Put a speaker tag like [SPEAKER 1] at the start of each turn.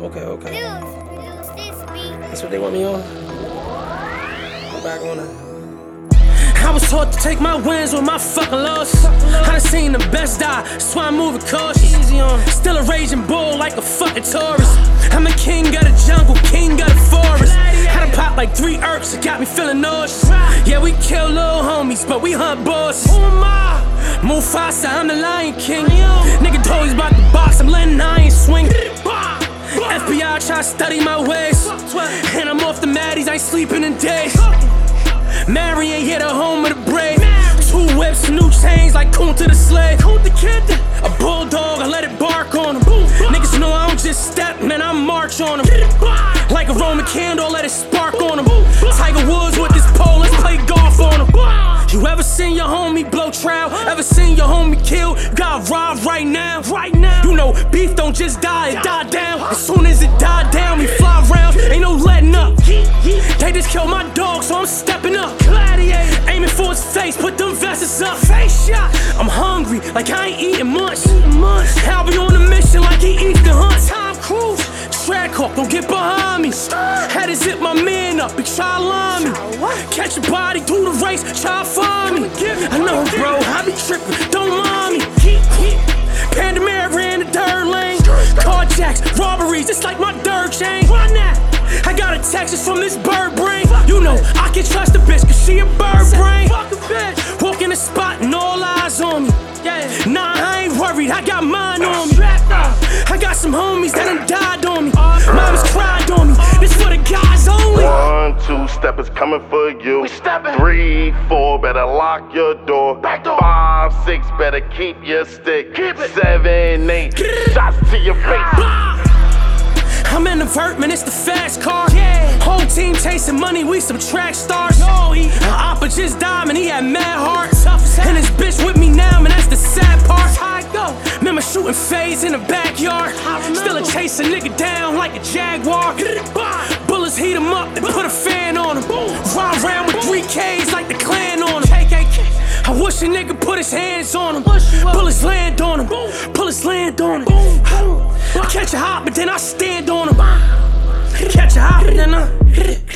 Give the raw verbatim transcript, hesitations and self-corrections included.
[SPEAKER 1] Okay, okay. That's what they want me on? Go back on it. I was taught to take my wins with my fucking loss. I done seen the best die, that's why I'm moving cautious. Still a raging bull like a fucking Taurus. I'm a king of the jungle, king of the forest. Had to pop like three herbs, it got me feeling nauseous. Yeah, we kill little homies, but we hunt bosses. Who am I? Mufasa, I'm the Lion King. Nigga told he's about to box, I'm letting iron swing. F B I try to study my ways, and I'm off the maddies, I ain't sleeping in days. Mary ain't hit a home of the brave. Two whips, new chains like Coon to the slave. A bulldog, I let it bark on him. Niggas know I don't just step, man, I march on him. Like a Roman candle, I let it spark on him. Tiger Woods with this pole, let's play golf on him. You ever seen your homie blow trout? Ever seen your homie kill? You got robbed right now, right now. You know, beef don't just die, it die down. As soon as it die down, we fly round, ain't no letting up. They just killed my dog, so I'm stepping up. Gladiator, aiming for his face, put them vests up. Face shot. I'm hungry, like I ain't eating much. I'll be on a mission like he eats the hunt. Tom Cruise, track hawk, don't get behind me. Had to zip my man up and try to line me. Catch a body, do the race, try to find me. I know, bro, I be tripping, don't mind me. Pandemera in the dirt lane. Carjacks, robberies, it's like my dirt chain. Run that. I got a Texas from this bird brain. You know, I can trust a bitch cause she a bird brain. Walk in the spot and all eyes on me. Nah, I ain't worried, I got mine on me. I got some homies that done died on me. Mama's cried on me, this for the guys only.
[SPEAKER 2] One, two steppers coming for you. Three, four, better lock your door. Five, six, better keep your stick. Seven, eight, shots to your face.
[SPEAKER 1] I'm in the vert, man, it's the fast car. Yeah. Whole team chasing money, we some track stars. No, he Oppa just died, man, he had mad heart. And his bitch with me now, man, that's the sad part. I go. Remember shooting fades in the backyard. Still a chase a nigga down like a Jaguar. Bullets heat him up and put a fan on him. Ride around with three K's like the clan on him. I wish a nigga put his hands on him. Bullets land on him. Bullets land on him. I catch a hop, but then I stand on him. Catch a hop, but then I